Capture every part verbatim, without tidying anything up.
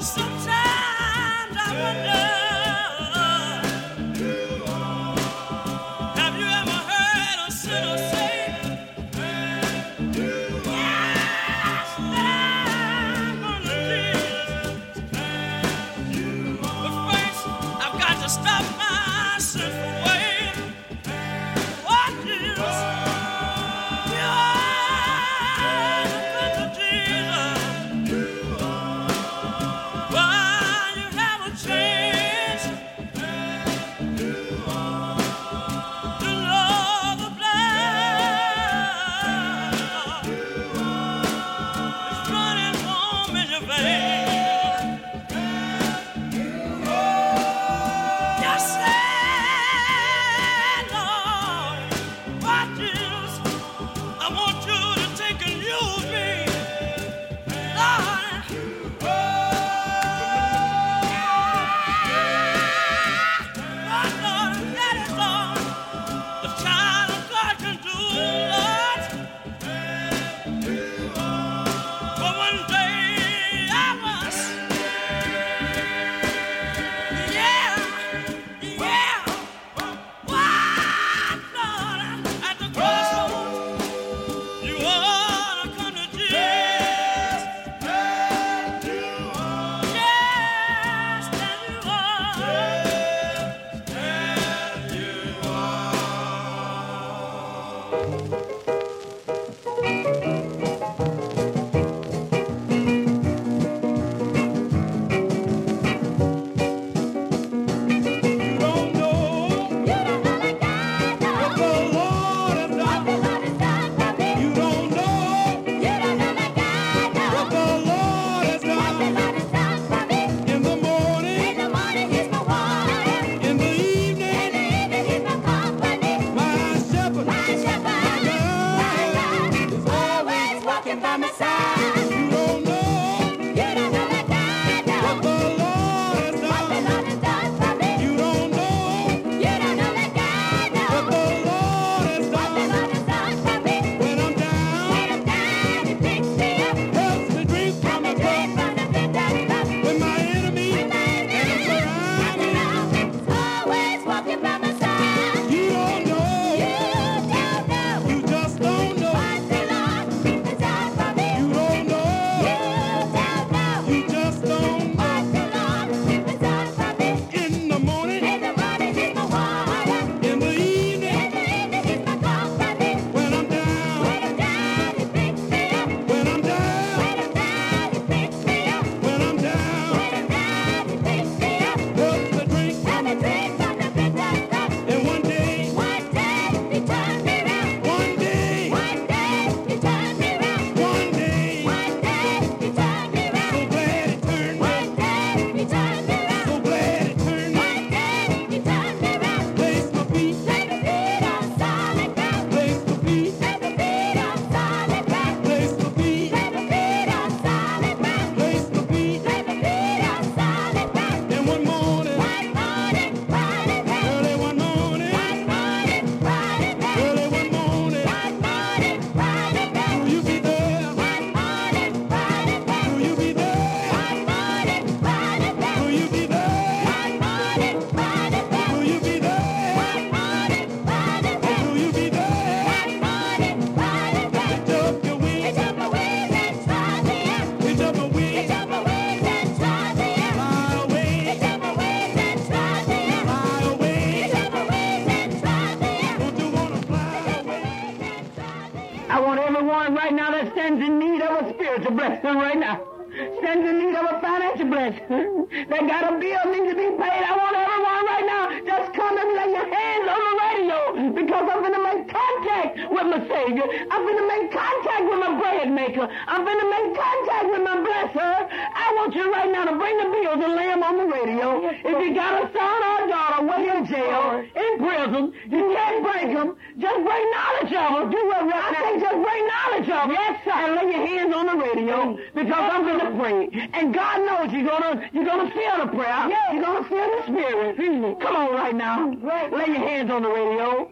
blessing right now. Stands in need of a financial blessing. They got a bill needs to be paid. I want everyone right now, just come and lay your hands on the radio, because I'm going to make contact with my Savior. I'm going to make contact with my bread maker. I'm going to make contact with my blesser. I want you right now to bring the bills and lay them on the radio. If you got a son or a daughter way in jail, in prison, you can't break them. Just bring knowledge of them. Do what right now. I say just bring knowledge of them. Yes, sir. And lay your hands on the radio, because I'm going to pray. And God knows you're gonna you're gonna feel the prayer. Yes. You're gonna feel the Spirit. Mm-hmm. Come on right now. Right. Lay your hands on the radio.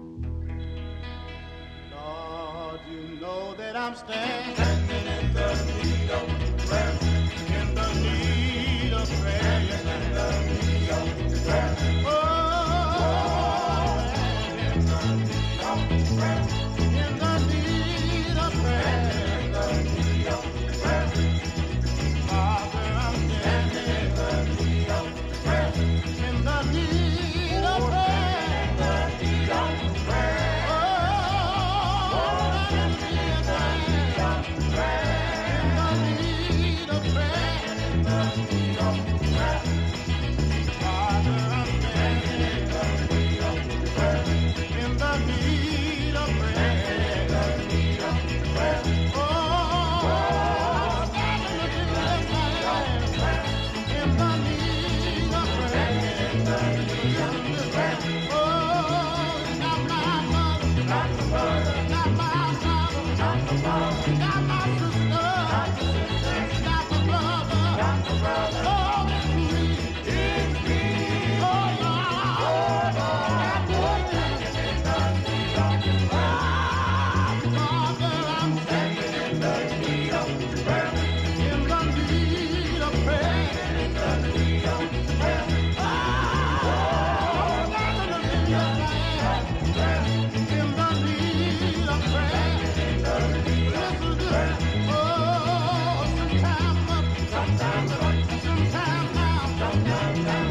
Lord, you know that I'm standing in the need of prayer. In the need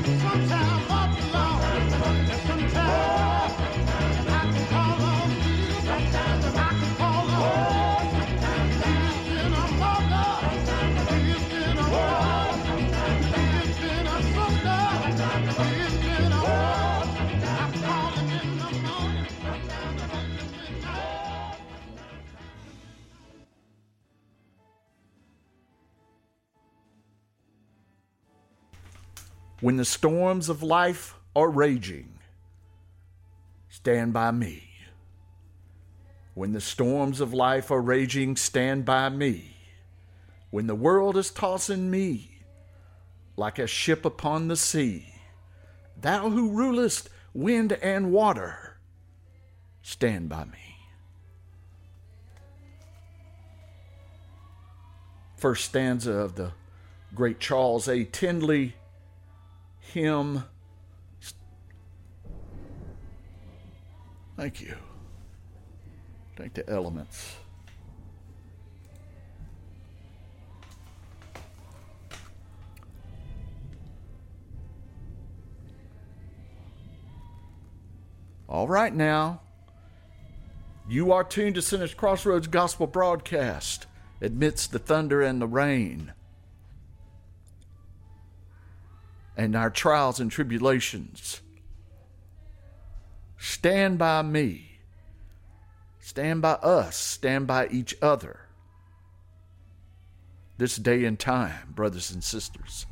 Sometimes up alone, and sometimes I can call on you. Sometimes I can call on you. He's been a mother. He's been a father. He's been a sister. He's been a brother. I call him in the morning. Sometimes I call him in the night. When the storms of life are raging, stand by me. When the storms of life are raging, stand by me. When the world is tossing me like a ship upon the sea, thou who rulest wind and water, stand by me. First stanza of the great Charles A. Tindley hymn. Thank you. Thank the elements. All right now, you are tuned to Sinners Crossroads Gospel Broadcast amidst the thunder and the rain and our trials and tribulations. Stand by me. Stand by us. Stand by each other. This day and time, brothers and sisters.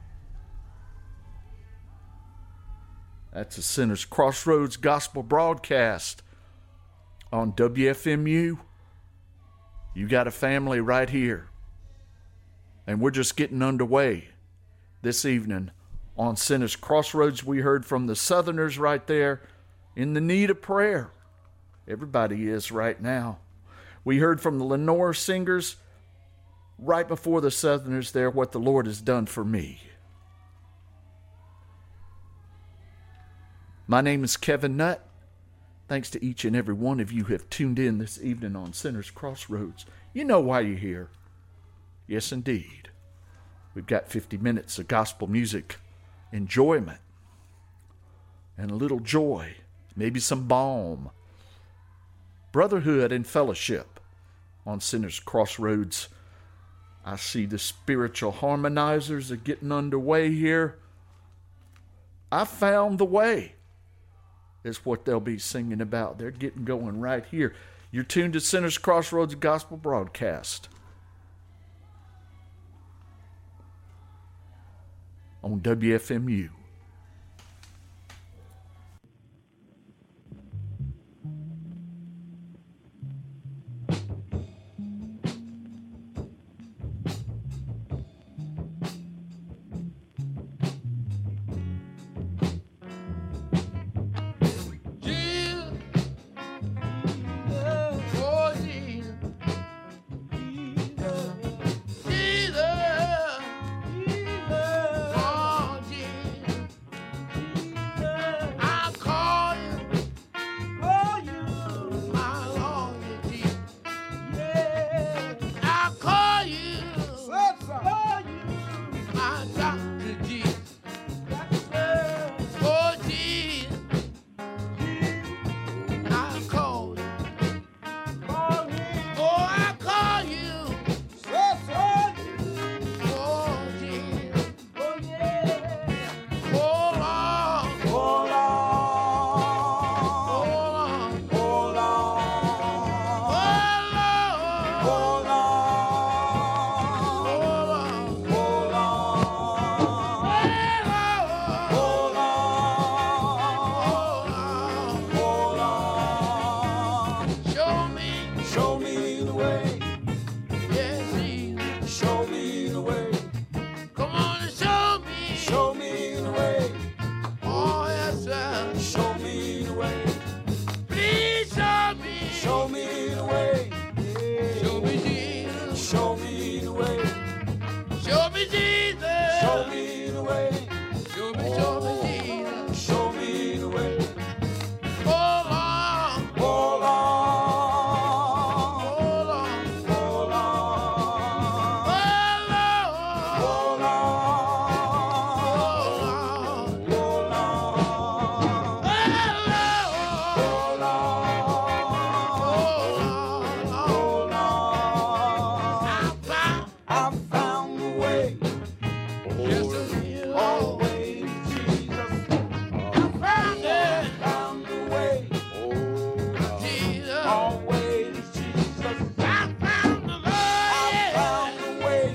That's a Sinners Crossroads Gospel Broadcast on W F M U. You got a family right here. And we're just getting underway this evening on Sinners Crossroads. We heard from the Southerners right there in the need of prayer. Everybody is right now. We heard from the Lenore Singers right before the Southerners there, what the Lord has done for me. My name is Kevin Nutt. Thanks to each and every one of you who have tuned in this evening on Sinners Crossroads. You know why you're here. Yes, indeed. We've got fifty minutes of gospel music, enjoyment, and a little joy, maybe some balm, brotherhood and fellowship on Sinners Crossroads. I see the spiritual harmonizers are getting underway here. I found the way is what they'll be singing about. They're getting going right here. You're tuned to Sinners Crossroads Gospel Broadcast on W F M U. always Jesus. I found it, found the way. Jesus, always Jesus. I found the way. I found the way.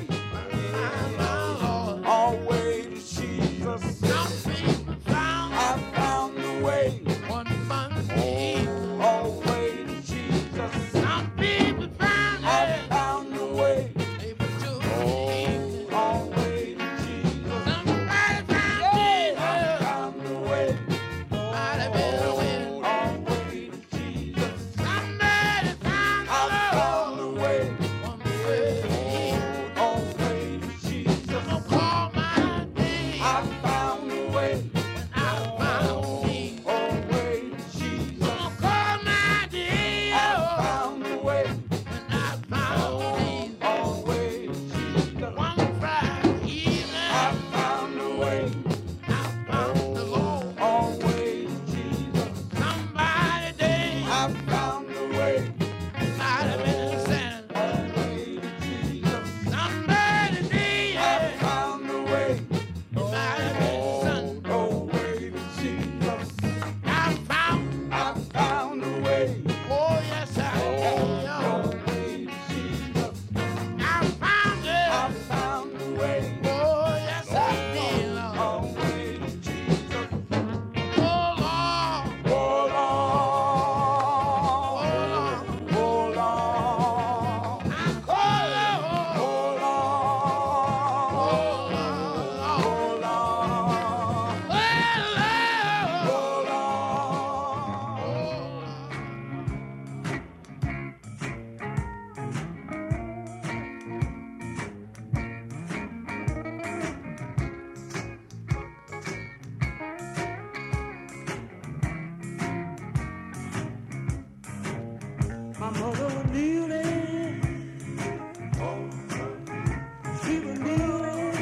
Always Jesus. Some people found. I found the way. One Monday. Always Jesus. Some people found. I found the way. They were too easy. Always Jesus. Somebody found Jesus. I found the way. Might have been a win. Always Jesus. Somebody found the I found the way. One way. Always Jesus. I'm gonna call my name. I found the way. When I found me. Always Jesus. I'm gonna call my name. I found the way. When I found me. Always Jesus. One Friday evening. I found the way. I found the Lord. Always Jesus. Somebody day. I found the way. Might have been a sin. Always Jesus. Somebody day. I found the way. Might have been a son. Always Jesus. I found. I found the way. Oh yes I did. Always Jesus. I found it. I found the way. Oh yes I did. Always Jesus. Oh Lord. Oh Lord. Oh Lord. Oh Lord. I call Lord. Oh Lord. Oh Lord. Oh Lord. Oh Lord. My mother was kneeling. She was kneeling.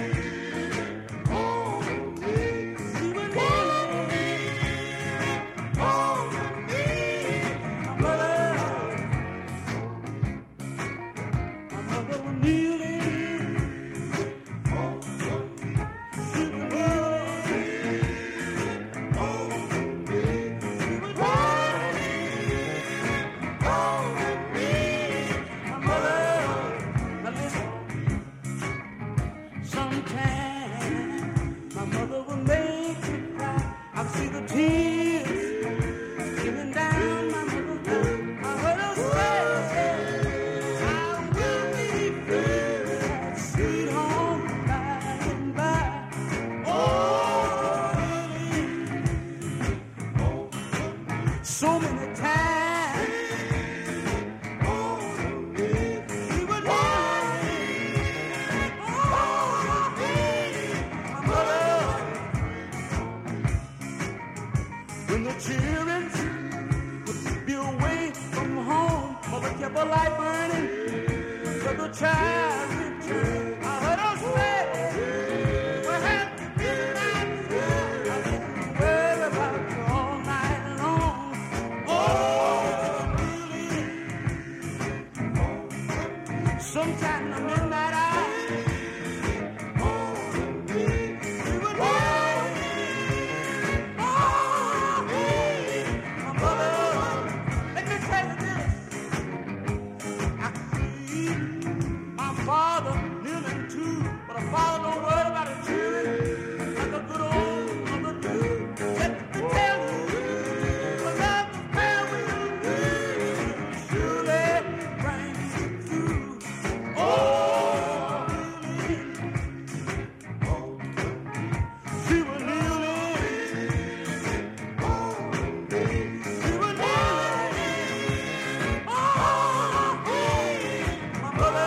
She was kneeling. My mother, my mother was kneeling. She was sometimes my mother will make me cry. I see the tears streaming down my mother's back. I heard her say, I will be free, sweet home by and by. Oh, so many times. We were when the children would be away from home, mother kept a light burning for the child returned. I heard her say, "What happened tonight? I didn't worry about you all night long." Oh, sometime in the midnight hour. Father kneeling too, but a father don't worry about his children. Like a good old mother do. Let me tell you, the love is where we surely brings you through. Oh, she was kneeling. She was kneeling. Oh, my mother.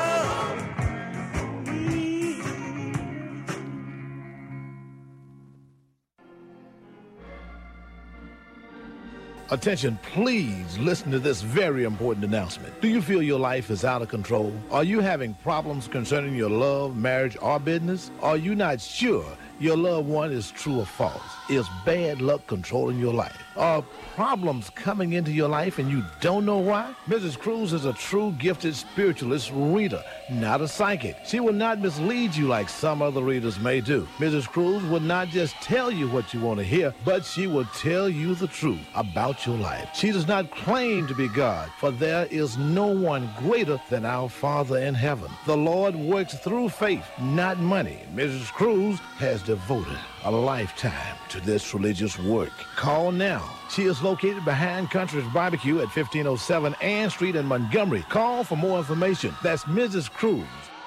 Attention, please listen to this very important announcement. Do you feel your life is out of control? Are you having problems concerning your love, marriage, or business? Are you not sure your loved one is true or false? Is bad luck controlling your life? Are problems coming into your life and you don't know why? Missus Cruz is a true gifted spiritualist reader, not a psychic. She will not mislead you like some other readers may do. Missus Cruz will not just tell you what you want to hear, but she will tell you the truth about your life. She does not claim to be God, for there is no one greater than our Father in heaven. The Lord works through faith, not money. Missus Cruz has devoted a lifetime to this religious work. Call now. She is located behind Country's Barbecue at fifteen oh seven Ann Street in Montgomery. Call for more information. That's Missus Cruz.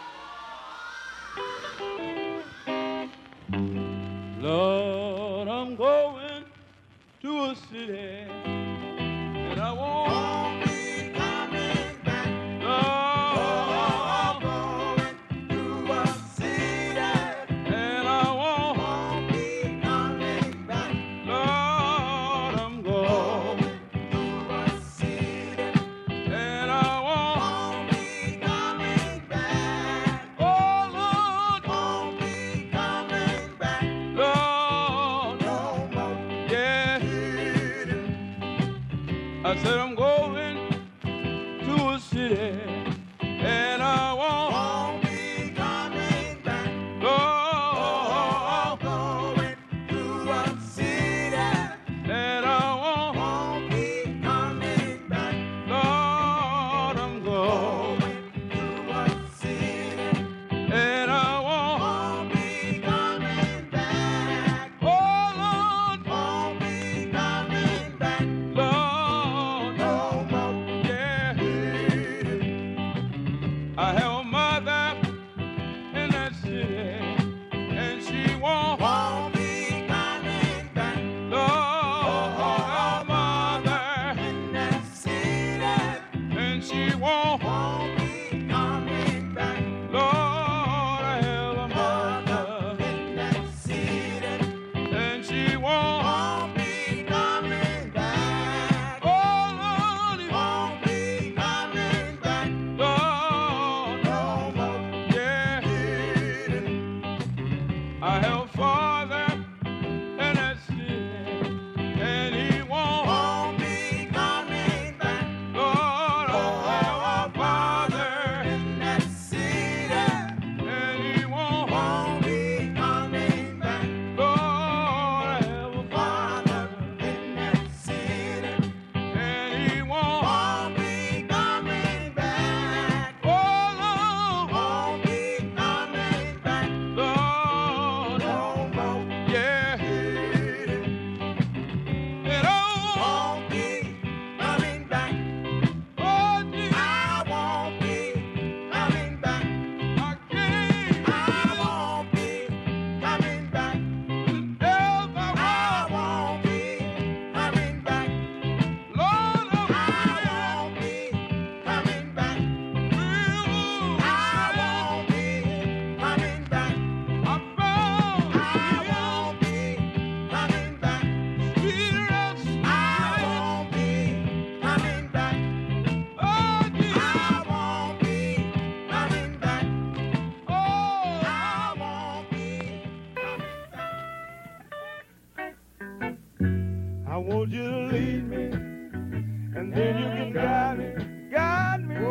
Lord, I'm going to a city, and I won't be coming back. Lord, I'm going to a city, and I won't be coming back. Lord, I'm going to a city, and I won't be coming back. Oh, Lord, won't be coming back. Lord, no more. Yeah. I said I'm going to a city, and I won't, won't be coming back. Lord, I'm going to a city, and I won't, won't be coming back. Lord, I'm going to a city, and I won't, won't be coming back. Oh, Lord, won't be coming back. Lord, no more. Yeah. I have a mother in that city, and she won't, won't be coming back. Lord, I have a mother in that city, and she won't, won't be coming back. Lord, I have a mother in that city, and she won't, won't be coming back. Oh, Lord, it won't be coming back. Lord, no more. Yeah. I have a father in that city, and he won't, won't be coming back. Lord, I have a father in that city, and he won't, won't be coming back. Lord, I have a father in that city, and he won't, won't be coming back. Oh, Lord, won't be coming back. Lord, no more. Yeah. And I won't be coming back. Oh, Jesus, I won't be coming back. I can't. I won't be coming back. Help, I won't be coming back. Lord, I won't be coming back. I won't be coming back. I found I won't be coming back. Spirit, I won't be coming back. Oh, Jesus, I won't be coming back. Oh, I won't be coming back. I want you to lead me, and then you can guide me, guide me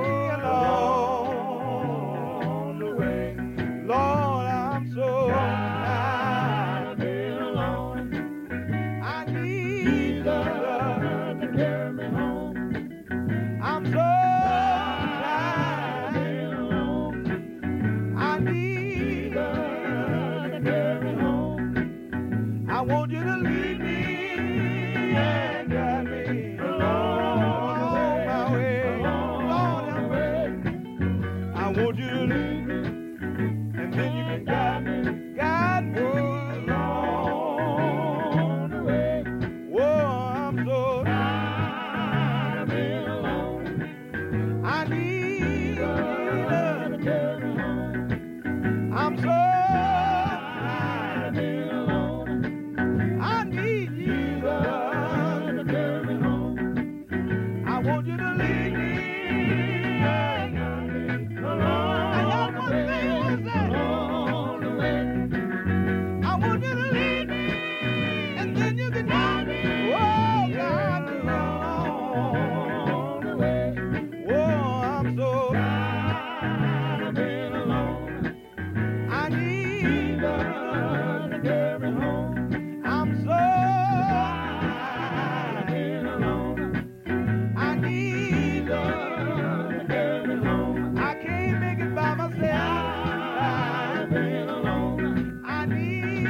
along the way. Lord, I'm so tired of being alone. I need love to carry me home. I'm so tired of being alone. I need love to carry me home. I want you to lead me and guide me along my way. Lord, I'm ready. I want you to lead me, and then you can guide me, guide me along the way. Whoa, I'm so tired of being alone. I need love to carry me home. I'm so tired of being alone. I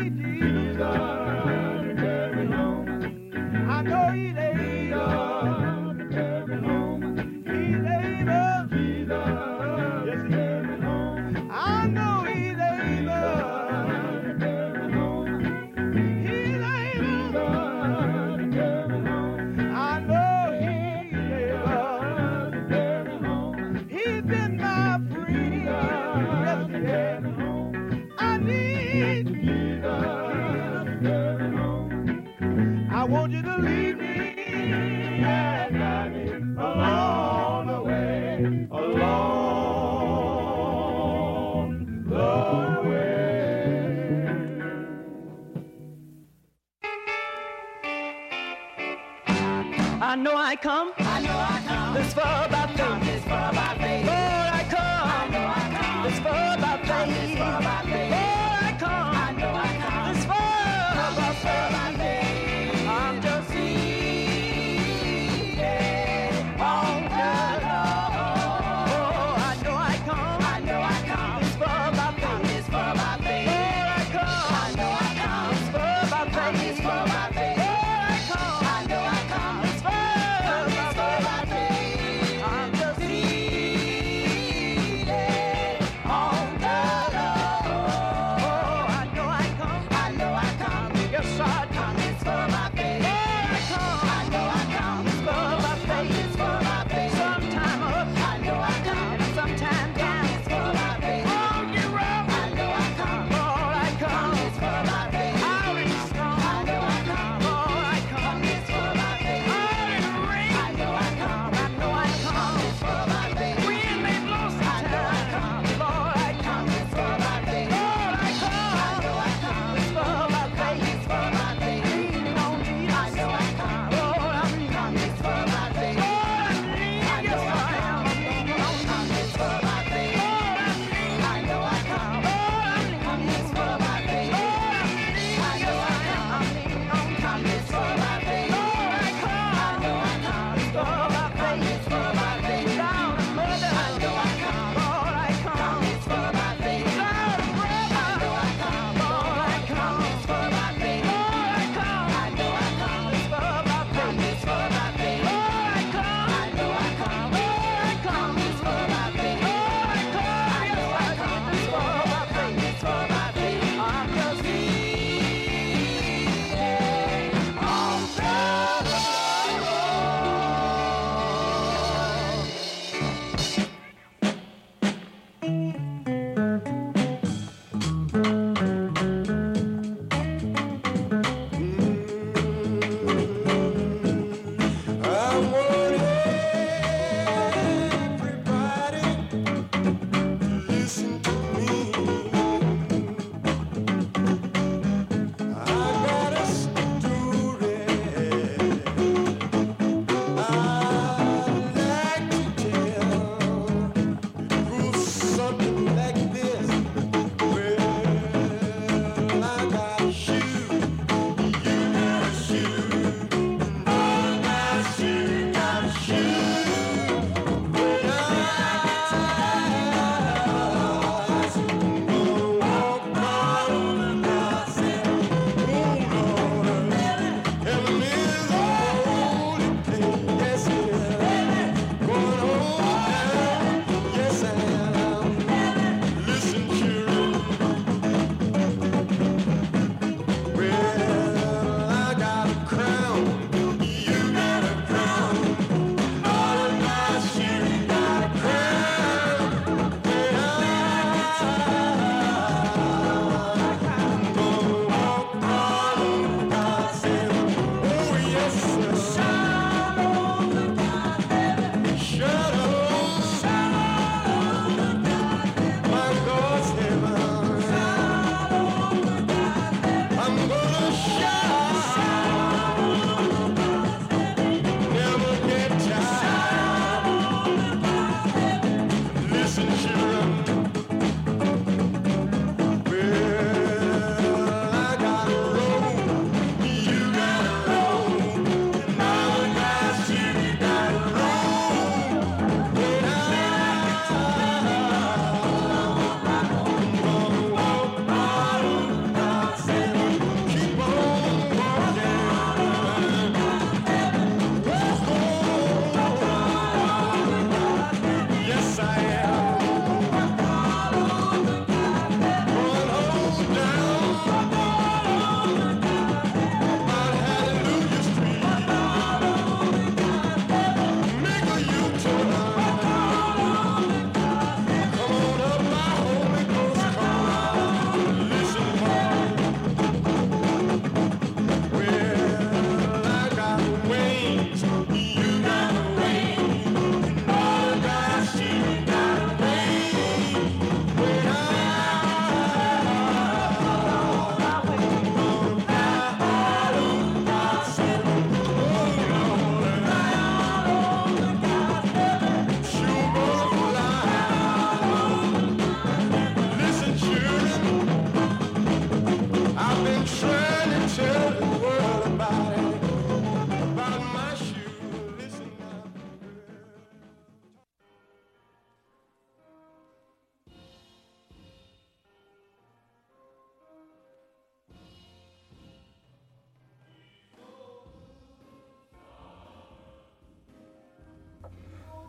I know I come. I know I come. This far by faith. This far by faith. Lord, I come. I know I come. This far by faith. This far by faith. Lord, I come. I know I come. This far by faith. I'm just seated on the Lord. Oh, I know I come. I know I come. This far by faith. This far by faith. Lord, I come. I know I come. This far by faith. This far by faith. Lord, I come. I know I come. This far by faith.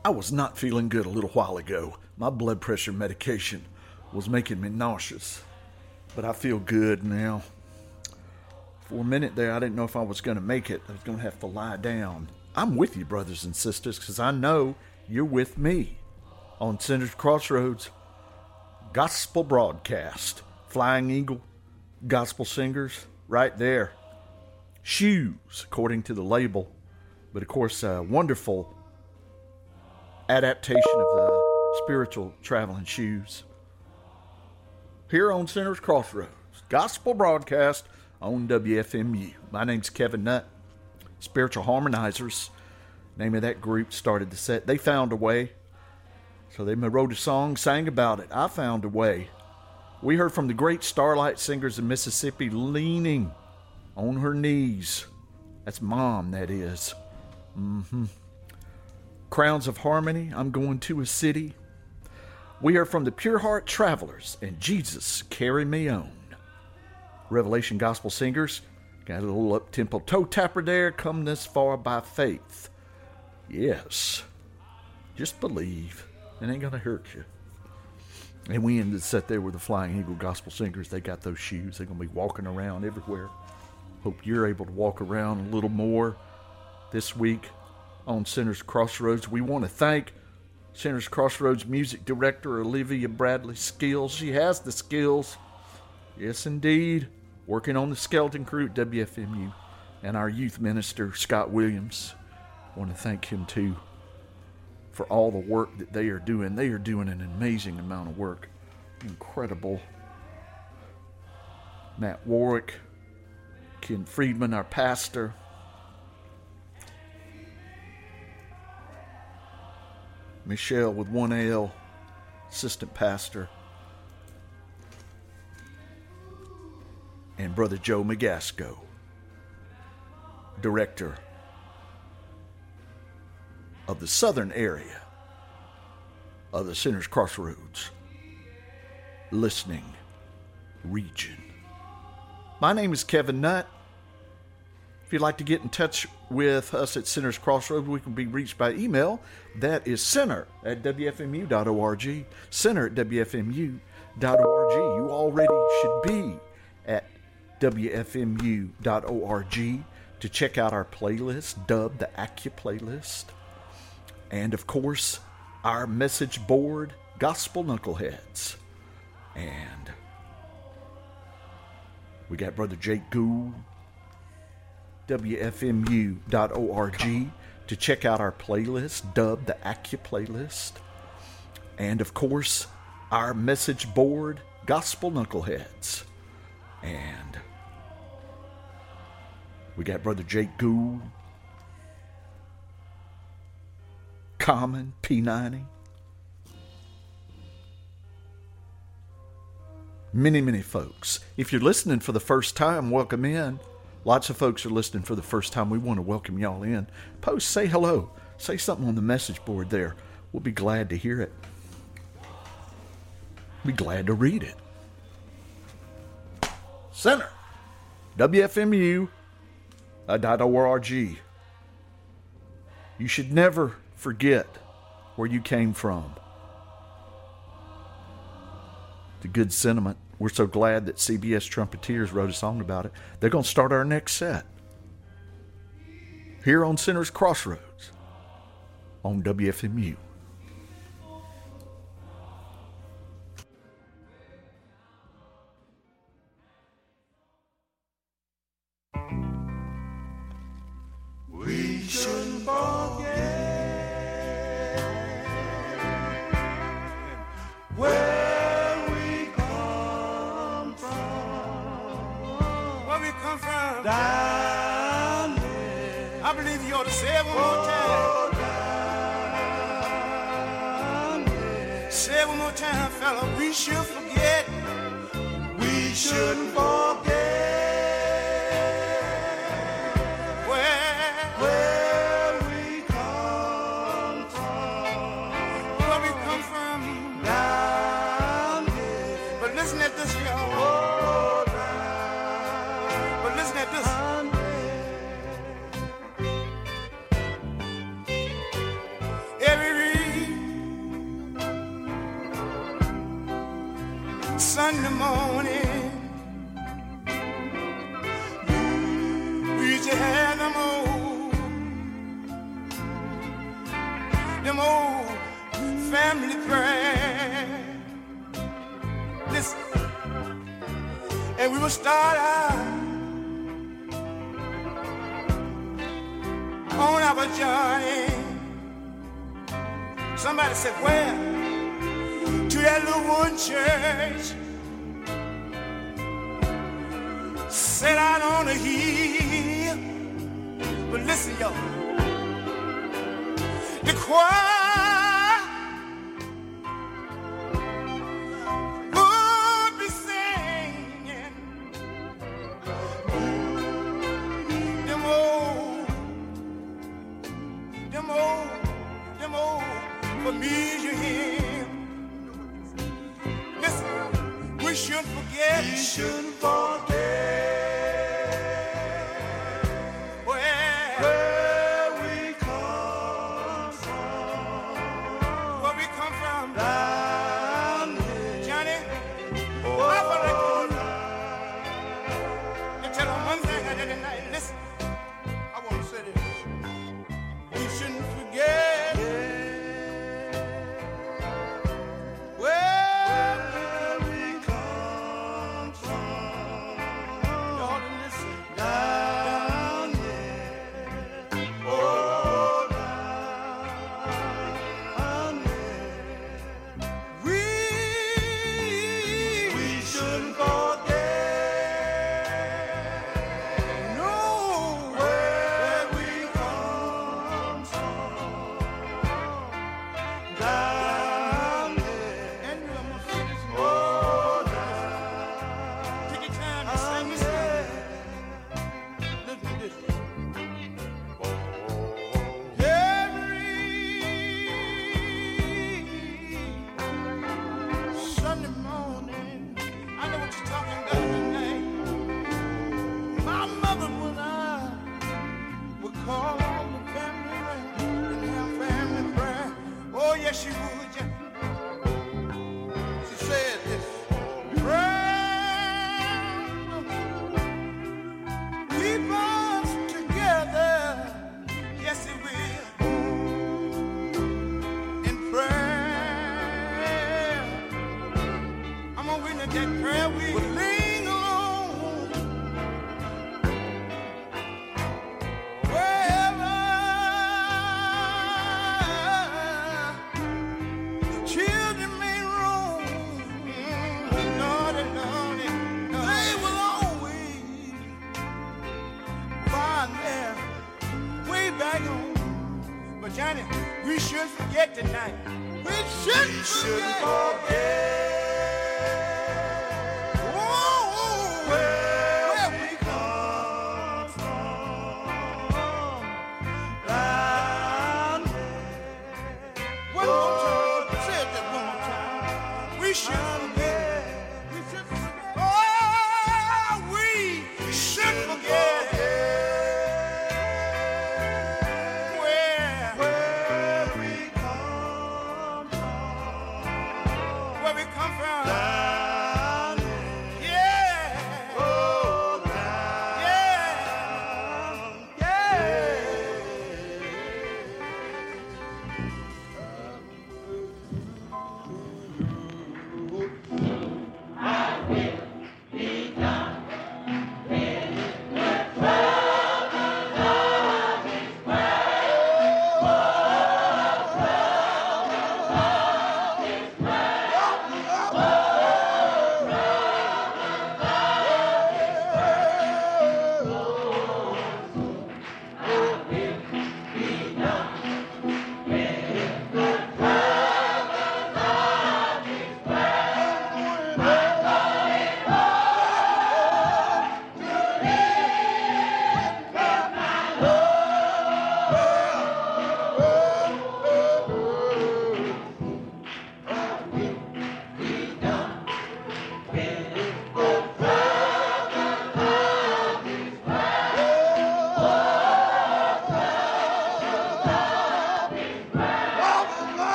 I was not feeling good a little while ago. My blood pressure medication was making me nauseous. But I feel good now. For a minute there, I didn't know if I was going to make it. I was going to have to lie down. I'm with you, brothers and sisters, because I know you're with me. On Sinners Crossroads, gospel broadcast. Flying Eagle, gospel singers, right there. Shoes, according to the label. But of course, a wonderful adaptation of the spiritual traveling shoes. Here on Sinners Crossroads, gospel broadcast on W F M U. My name's Kevin Nutt. Spiritual Harmonizers, name of that group, started the set. They found a way. So they wrote a song, sang about it. I found a way. We heard from the great Starlight Singers of Mississippi, Leaning on Her Knees. That's Mom, that is. Mm-hmm. Crowns of Harmony, I'm Going to a City. We heard from the Pure Heart Travelers and Jesus, Carry Me On. Revelation Gospel Singers, got a little up-tempo toe tapper there, Come This Far by Faith. Yes, just believe. It ain't going to hurt you. And we ended the set there with the Flying Eagle Gospel Singers. They got those shoes. They're going to be walking around everywhere. Hope you're able to walk around a little more this week on Sinners Crossroads. We want to thank Sinners Crossroads music director Olivia Bradley Skills. She has the skills. Yes, indeed. Working on the skeleton crew at W F M U. And our youth minister, Scott Williams. Want to thank him, too, for all the work that they are doing. They are doing an amazing amount of work. Incredible. Matt Warwick, Ken Friedman, our pastor. Michelle with one L, assistant pastor. And Brother Joe Magasco, director of the southern area of the Sinners Crossroads listening region. My name is Kevin Nutt. If you'd like to get in touch with us at Sinners Crossroads, we can be reached by email. That is sinner at W F M U dot org. Sinner at W F M U dot org. You already should be at W F M U dot org to check out our playlist, dubbed the Acu Playlist. And, of course, our message board, Gospel Knuckleheads. And we got Brother Jake Gould, W F M U dot org, to check out our playlist, dubbed the Acu Playlist. And, of course, our message board, Gospel Knuckleheads. And we got Brother Jake Gould, Common, P ninety. Many, many folks. If you're listening for the first time, welcome in. Lots of folks are listening for the first time. We want to welcome y'all in. Post, say hello. Say something on the message board there. We'll be glad to hear it. Be glad to read it. Center, W F M U dot org. You should never forget where you came from. It's a good sentiment. We're so glad that C B S Trumpeteers wrote a song about it. They're going to start our next set here on Sinners Crossroads on W F M U. We shouldn't forget where we come from. Where we come from? Down there. I believe you ought to say it one more time. Down there. Say it one more time, fella. We should forget. We shouldn't forget. Every on our journey. Somebody said, where? To that little wooden church. Set out on a hill. But listen, y'all. The choir would be singing them old, them old, them old familiar hymns. Listen, we shouldn't forget. We shouldn't forget. Tonight. We shouldn't, we shouldn't forget, oh, where, where we come from. Down there. One more time. Say it that one more time. We shouldn't forget. We shouldn't forget. Oh, we shouldn't forget. Where we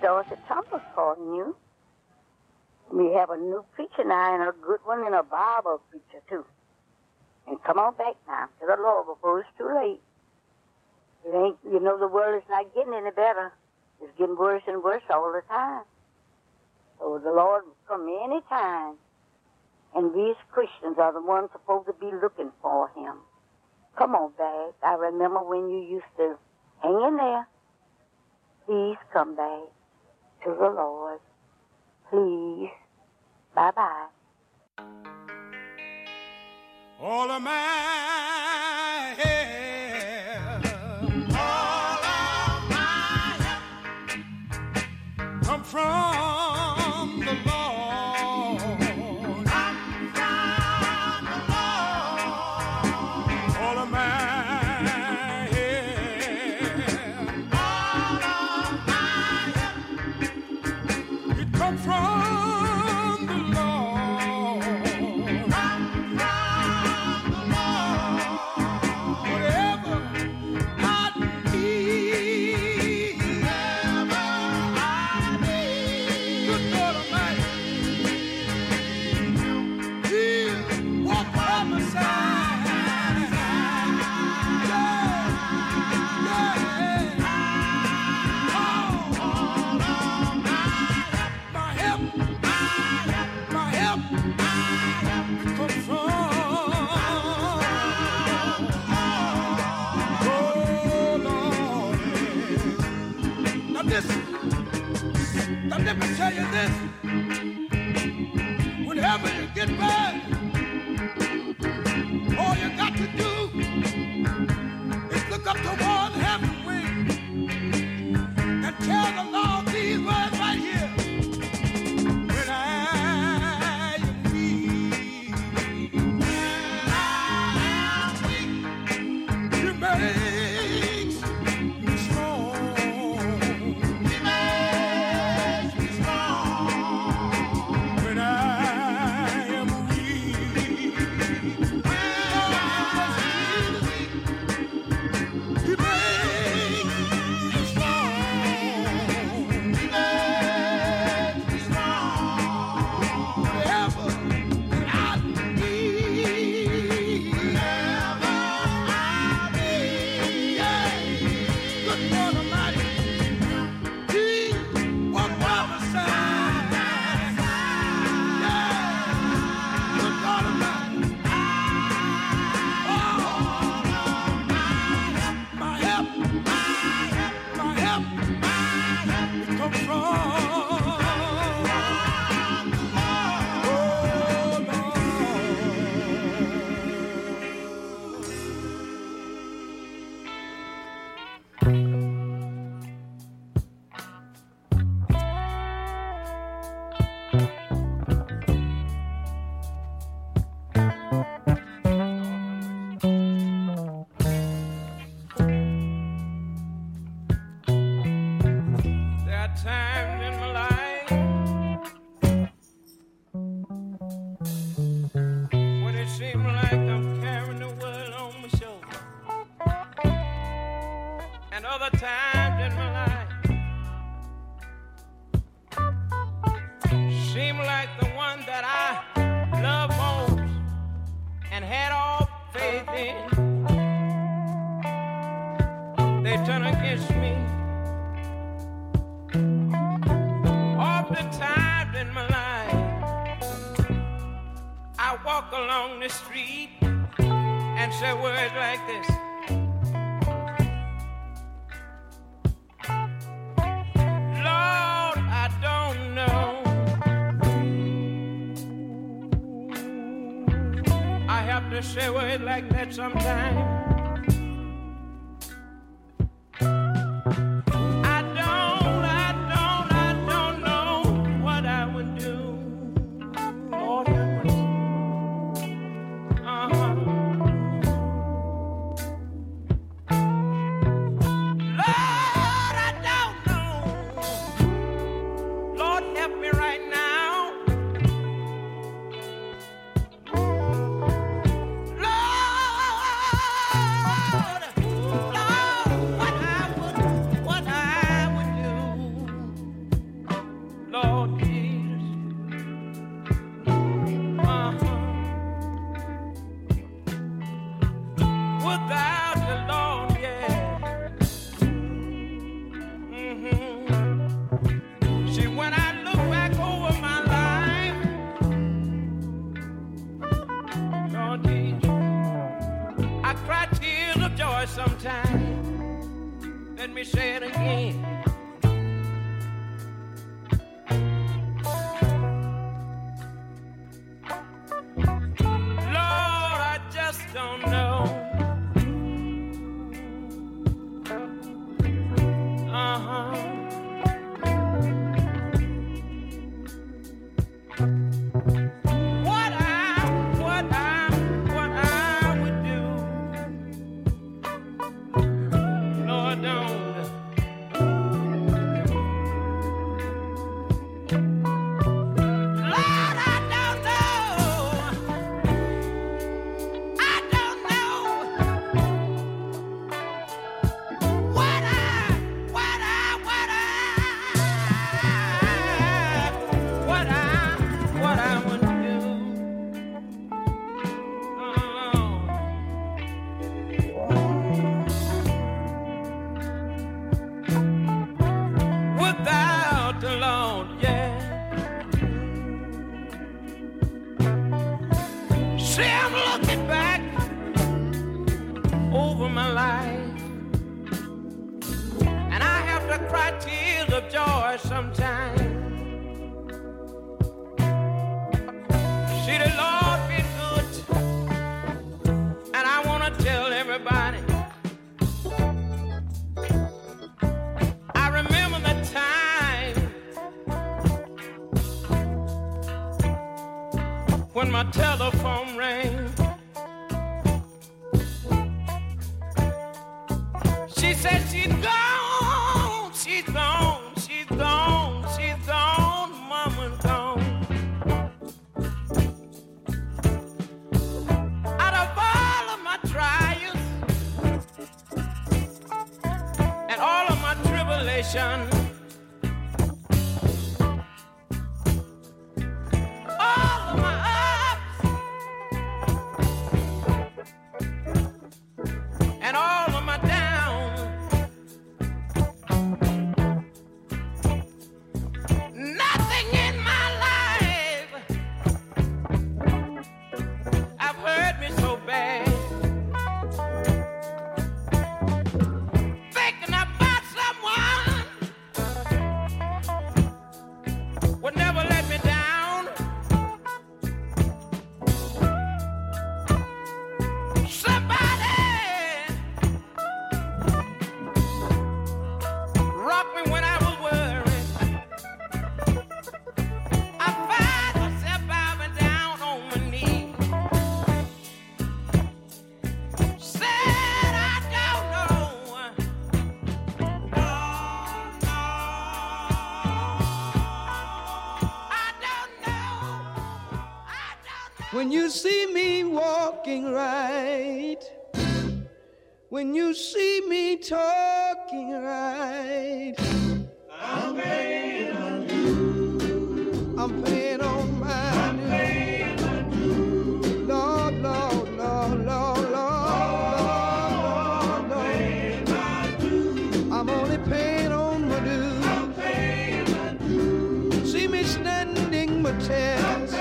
Dorothy Thomas calling you. We have a new preacher now, and a good one, and a Bible preacher, too. And come on back now to the Lord before it's too late. It ain't, you know, the world is not getting any better. It's getting worse and worse all the time. So the Lord will come any time, and we as Christians are the ones supposed to be looking for him. Come on back. I remember when you used to hang in there. Please come back to the Lord. Please. Bye-bye. All of my help, all of my help come from the Lord. Come from the Lord. All of my help, all of my help, it come from let me tell you this. Whenever you get bad, all you got to do is look up toward heaven wing and tell the Lord these words right here. When I am weak, when I am weak, you makes me strong. Say words like that sometimes. sometime. Let me say it again. Lord, I just don't know. Uh-huh. What I, what I, what I would do. Lord, don't. Lord, I don't know. I don't know. What I, what I, what I, what I, what I would do. Oh. Without the Lord, yeah. See, I'm looking back over my life, and I have to cry tears of joy sometimes. See, the Lord been good, and I want to tell everybody. I remember the time when my telephone rang. She said she's gone, she's gone, she's gone, she's gone, mama's gone. Out of all of my trials and all of my tribulation, all of my ups and all of my downs, nothing in my life have hurt me so bad. Thinking about someone would never let me down. Somebody rocked me when I was worried. I find myself bowing down on my knees. Said I don't know. No, no. I don't know. I don't know. When you see me walking right, when you see me talking right, I'm paying on you. I'm paying on my I'm paying on you. Lord, Lord, Lord, Lord, Lord, Lord, Lord. I'm only paying on my dues. I'm paying on dues. See me standing my test.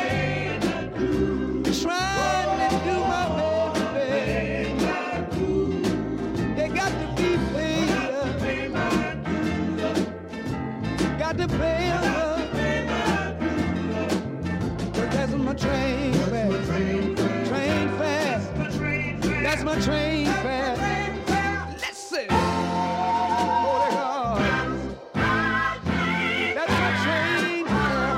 Trying to do my very best. They got to be paid up. Got to pay up. Cause that's my train fare. Train fare. That's my train fare. Listen. Holy God. That's my train fare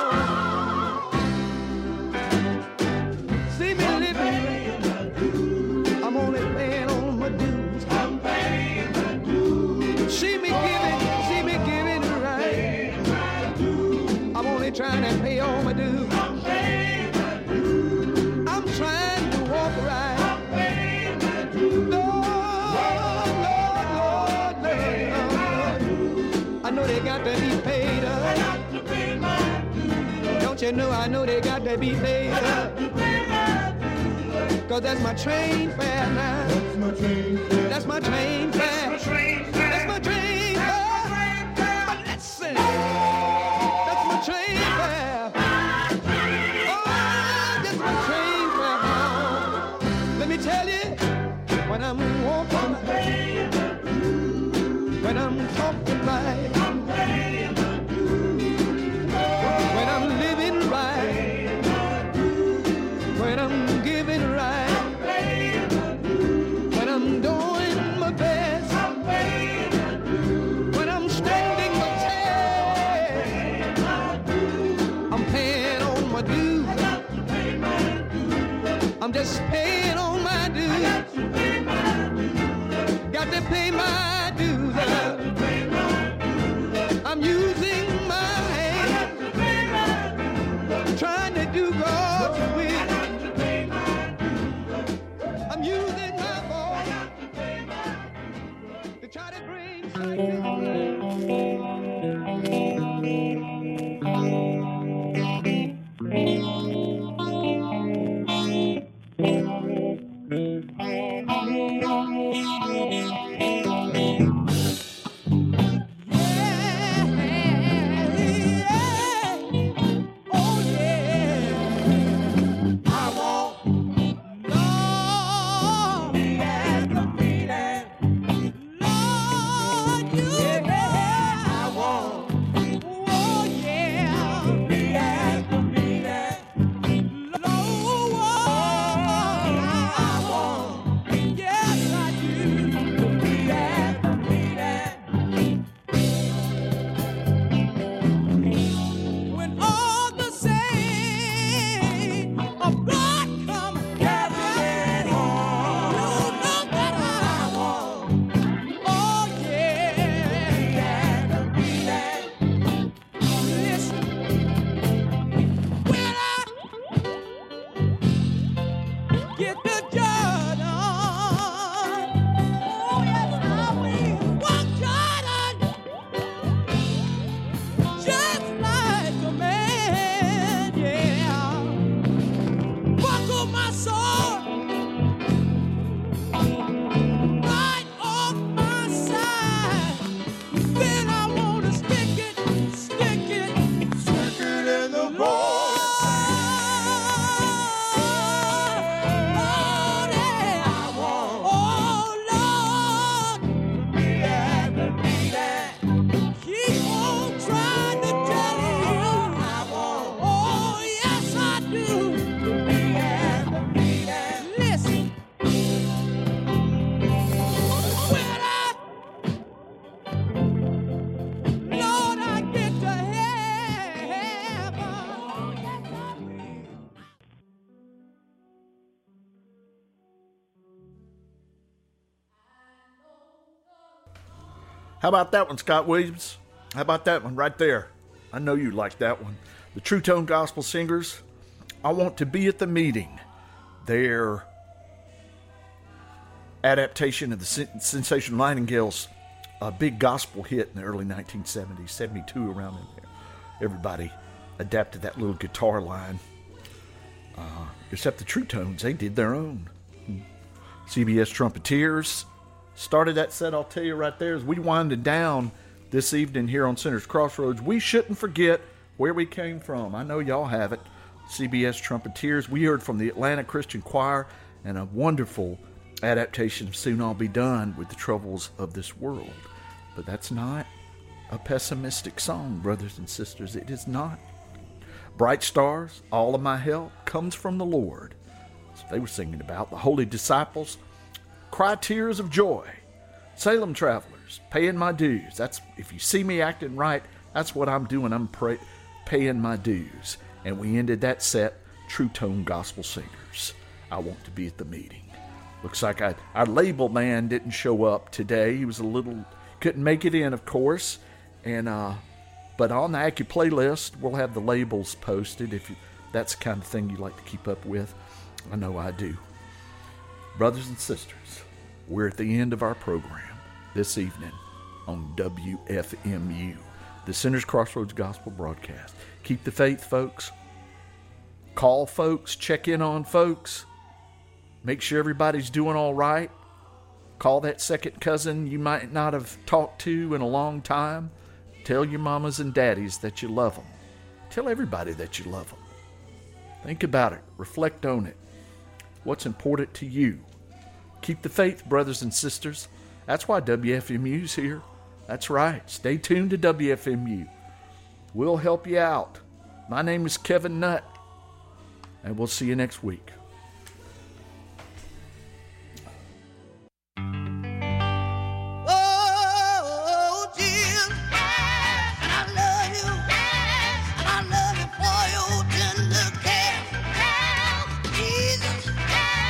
home. See me living. I'm only paying on my dues. I'm paying my dues. See me giving, see me giving right. I'm only trying to pay all my dues. I'm paying my dues. I'm trying to walk right. I'm paying my dues. Lord, Lord, Lord, Lord. I know they got to be paid up. I got to pay my dues. Don't you know I know they got to be paid up. Cause that's my train fare now. That's my train fare. That's my train fare. That's my train fare. That's my train fare. But listen, that's my train fare. Oh, that's my train fare. Let me tell you, when I'm walking paying on my dues. Got to pay my dues. I'm using my hand, trying to do God's will. I'm using my voice to try to bring How about that one, Scott Williams? How about that one right there? I know you like that one. The True Tone Gospel Singers, I Want to Be at the Meeting. Their adaptation of the Sensation Nightingale's uh, big gospel hit in the early nineteen seventies, seventy-two around in there. Everybody adapted that little guitar line. Uh, except the True Tones, they did their own. C B S Trumpeteers started that set, I'll tell you right there, as we winded down this evening here on Sinners Crossroads. We shouldn't forget where we came from. I know y'all have it. C B S Trumpeteers. We heard from the Atlanta Christian Choir and a wonderful adaptation of Soon I'll Be Done with the Troubles of This World. But that's not a pessimistic song, brothers and sisters. It is not. Bright Stars, All of My Help Comes from the Lord. That's what they were singing about. The Holy Disciples, Cry Tears of Joy. Salem Travelers, Paying My Dues. That's, if you see me acting right, that's what I'm doing. I'm pray, paying my dues. And we ended that set, True Tone Gospel Singers, I Want to Be at the Meeting. Looks like I, our label man didn't show up today. He was a little, couldn't make it in, of course. And uh, but on the Acu playlist, we'll have the labels posted if you, that's the kind of thing you like to keep up with. I know I do. Brothers and sisters, we're at the end of our program this evening on W F M U, the Sinners Crossroads Gospel Broadcast. Keep the faith, folks. Call folks. Check in on folks. Make sure everybody's doing all right. Call that second cousin you might not have talked to in a long time. Tell your mamas and daddies that you love them. Tell everybody that you love them. Think about it. Reflect on it. What's important to you? Keep the faith, brothers and sisters. That's why W F M U's here. That's right. Stay tuned to W F M U. We'll help you out. My name is Kevin Nutt, and we'll see you next week. I love you for your tender care. Jesus,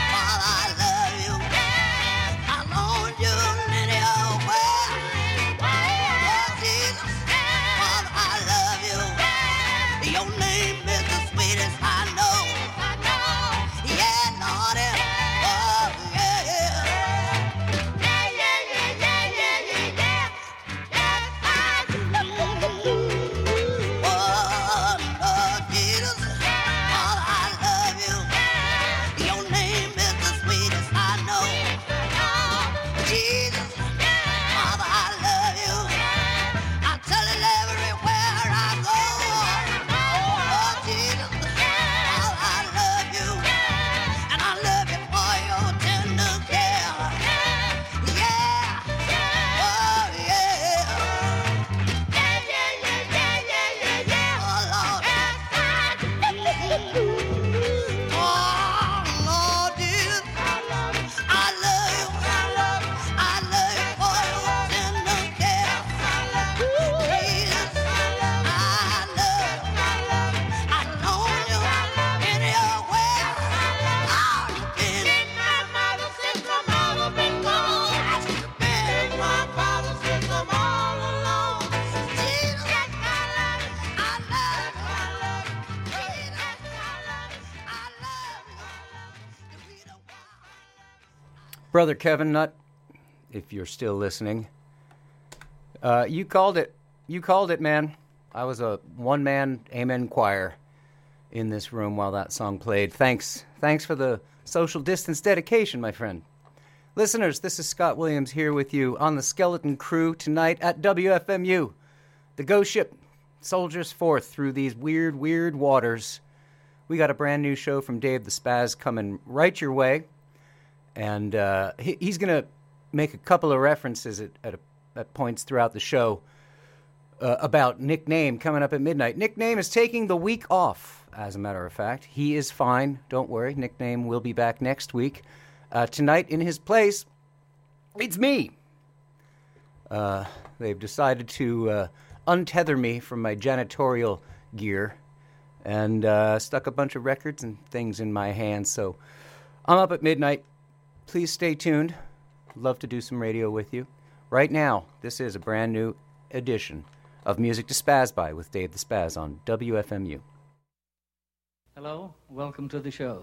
Brother Kevin Nutt, if you're still listening, uh, you called it. You called it, man. I was a one-man amen choir in this room while that song played. Thanks. Thanks for the social distance dedication, my friend. Listeners, this is Scott Williams here with you on the Skeleton Crew tonight at W F M U. The ghost ship soldiers forth through these weird, weird waters. We got a brand new show from Dave the Spaz coming right your way. And uh, he, he's going to make a couple of references at, at, a, at points throughout the show uh, about Nick Name coming up at midnight. Nick Name is taking the week off, as a matter of fact. He is fine. Don't worry. Nick Name will be back next week. Uh, tonight, in his place, it's me. Uh, they've decided to uh, untether me from my janitorial gear and uh, stuck a bunch of records and things in my hands. So I'm up at midnight. Please stay tuned. Love to do some radio with you. Right now, this is a brand new edition of Music to Spaz By with Dave the Spaz on W F M U. Hello, welcome to the show.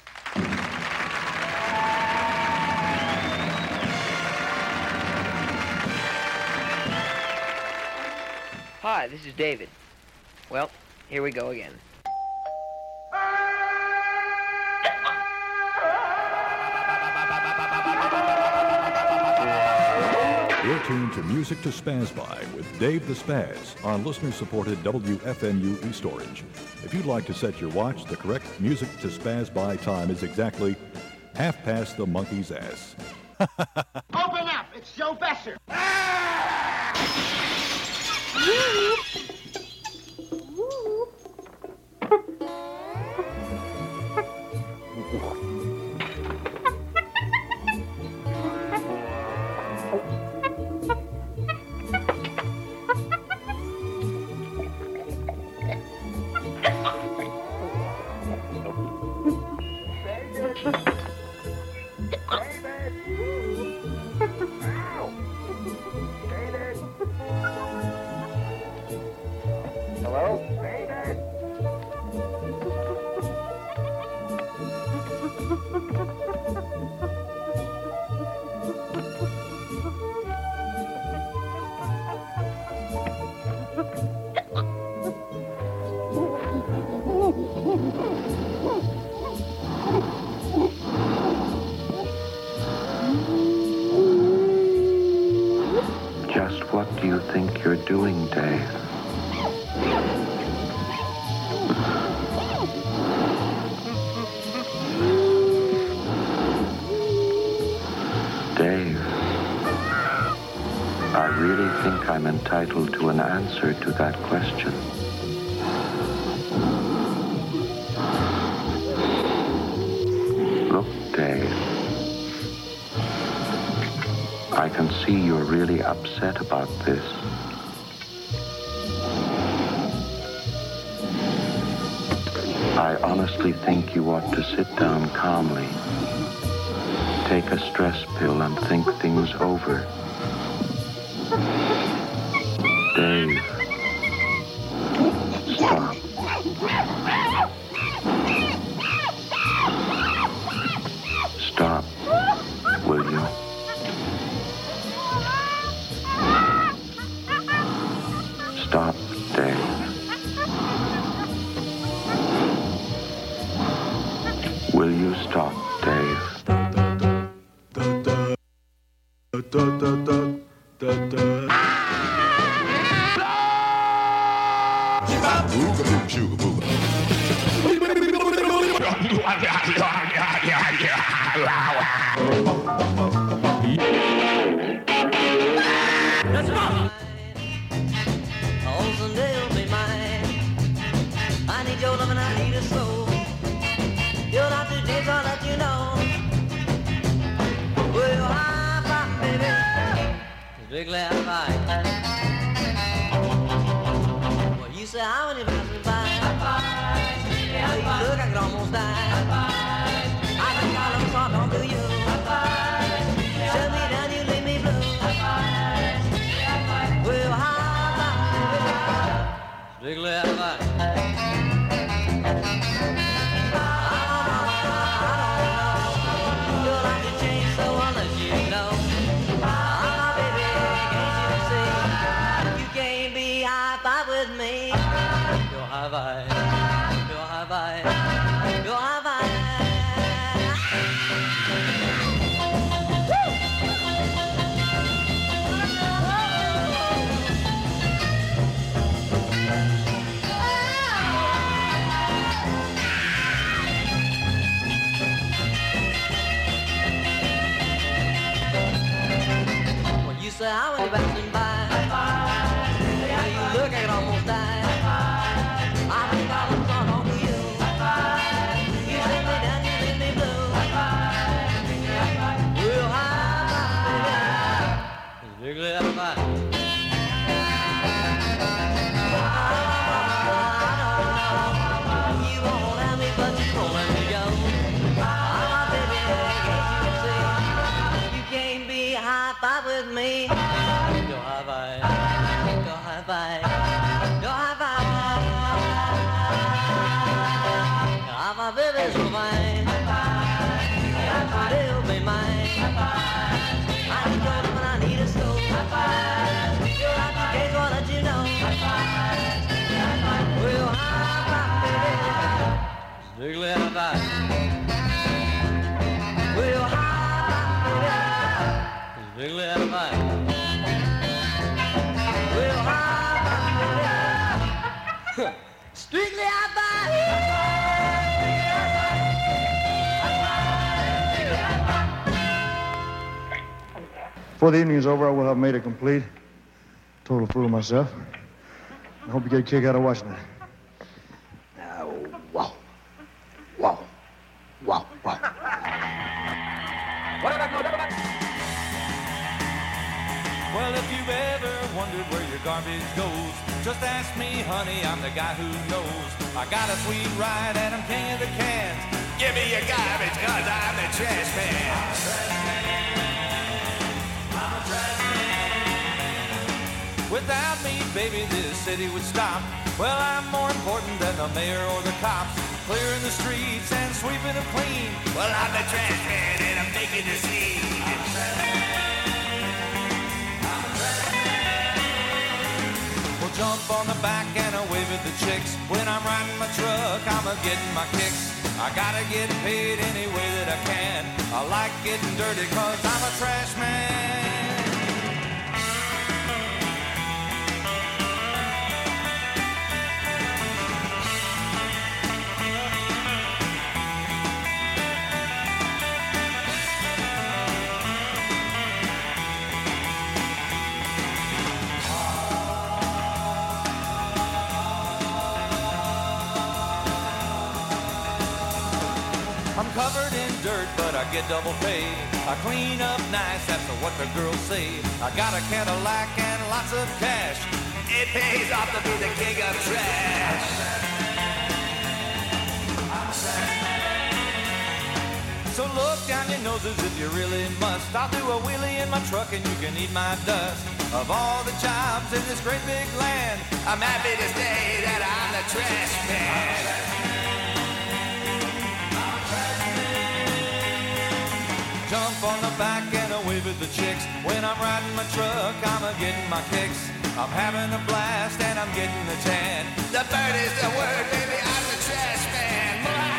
Hi, this is David. Well, here we go again. You're tuned to Music to Spaz By with Dave the Spaz on listener-supported W F M U East Orange. If you'd like to set your watch, the correct Music to Spaz By time is exactly half past the monkey's ass. Open up! It's Joe Besser! Just what do you think you're doing, Dave? Dave, I really think I'm entitled to an answer to that question. Look, Dave, I can see you're really upset about this. I honestly think you ought to sit down calmly, take a stress pill, and think things over. Dave, stop. Stop, will you? Stop, Dave. Will you stop, Dave? Let's go! Oh, someday you'll be mine. I need your love and I need a soul. You're not too deep, I'll let you know. Well, you're high five, baby. Strictly high five. Well, you say how many miles we by? High five. Well, you look, I could almost die. High five. I think I'll look so long to you. High five. Shut me down, you leave me blue. High five. Well, high five, baby. Strictly high five. I don't know, I don't know. You're like a chain so unless Hawaii, go Hawaii, go Hawaii. Well, you say I was passing by. Now you look, I could almost die. I think I was on on to you. You let me down, you leave me blue. Well, high, baby, strictly high. You won't have me, but you won't let me go. I'm a baby, can't you see? You can't be high five with me. Go high five, go high five, go high five. I'm a baby so fine. They'll be mine. I just told them I need a stove. You're out the case, why don't you know? Well, high five, baby. Strictly high five. Well, high five, baby. Strictly high five. Well, high five, baby. Strictly high five. Before the evening is over, I will have made it complete. Total fool of myself. I hope you get a kick out of watching it. Now, wow. Wow. Wow. Wow. Well, if you've ever wondered where your garbage goes, just ask me, honey, I'm the guy who knows. I got a sweet ride and I'm king of the cans. Give me your garbage, cause I'm the trash man. I'm a trash man. I'm a trash man. Without me, baby, this city would stop. Well, I'm more important than the mayor or the cops. Clearing the streets and sweeping them clean. Well, I'm the trash man and I'm making the scene. I'm a trash man. Jump on the back and I wave at the chicks. When I'm riding my truck, I'm a getting my kicks. I gotta get paid any way that I can. I like getting dirty cause I'm a trash man. Covered in dirt, but I get double pay. I clean up nice, that's what the girls say. I got a Cadillac and lots of cash. It pays off to be the king of trash. So look down your noses if you really must. I'll do a wheelie in my truck and you can eat my dust. Of all the jobs in this great big land, I'm happy to say that I'm the trash man. Jump on the back and I wave at the chicks. When I'm riding my truck, I'm a getting my kicks. I'm having a blast and I'm getting the tan. The bird is the word, baby, I'm the trash man.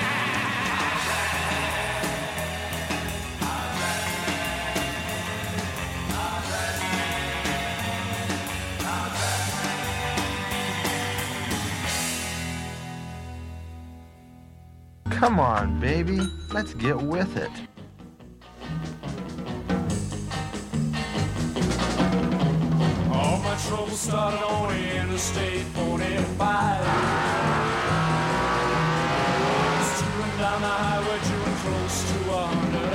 Come on, baby. Let's get with it. All my trouble started on Interstate forty-five. Steering down the highway, doing close to one hundred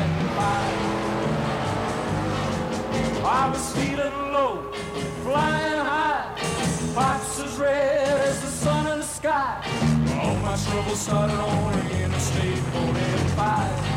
five. I was feeling low, flying high, pipes as red as the sun in the sky. All my trouble started on Interstate forty-five.